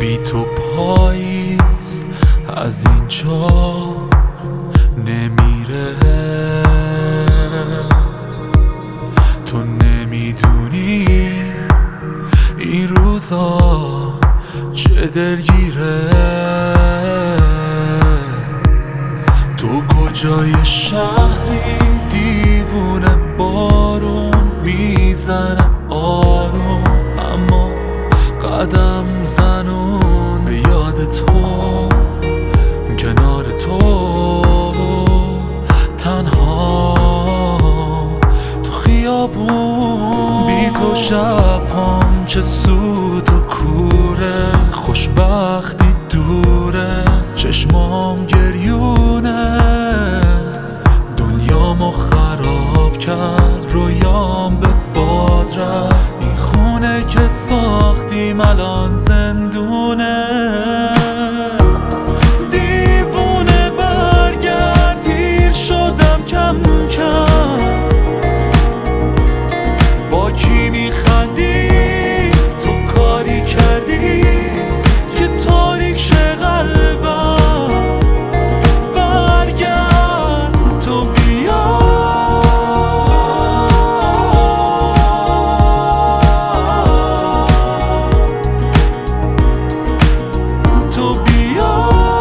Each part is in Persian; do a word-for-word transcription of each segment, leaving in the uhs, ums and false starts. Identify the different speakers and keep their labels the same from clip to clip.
Speaker 1: بی تو پاییز از اینجا نمیره. تو نمیدونی این روزا چه دلگیره. تو کجای شهری دیوونه بارون میزنه آروم، اما قدم زنون به یاد تو، کنار تو تنها تو خیابون. بی تو شبام چه سود و کوره، خوشبختی دوره، چشمام گریونه، دنیامو خراب کرد، رویام به باد رفت. این خونه که ساختیم الان زندونه. دیوونه برگرد، دیر شدم کم کم. با کی میخندی تو کاری کردی که تاریک شه قلبم. برگرد تو بیا، تو بیا.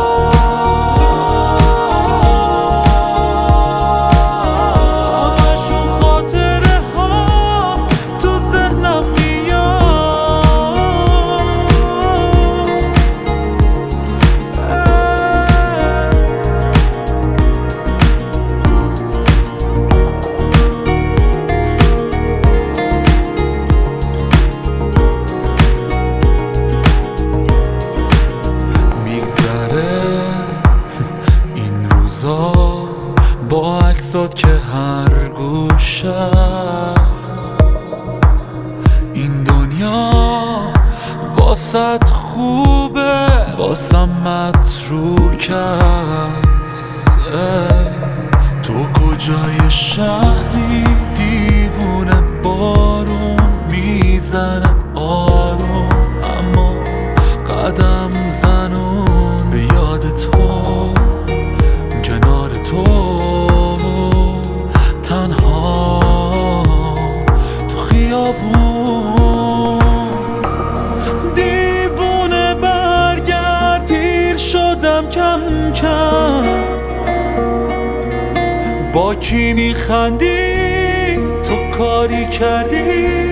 Speaker 1: همشون خاطره ها تو ذهنم میاد. میگذره این روزا با عکسات که هر گوش است. این دنیا واسط خوبه، واسم متروک است. تو کجای شهری دیوونه بارون میزنه آروم، اما قدم زنون به یاد تو، کنار تو تنها تو خیابون. دیوونه برگرد، دیر شدم کم کم. با کی میخندی تو کاری کردی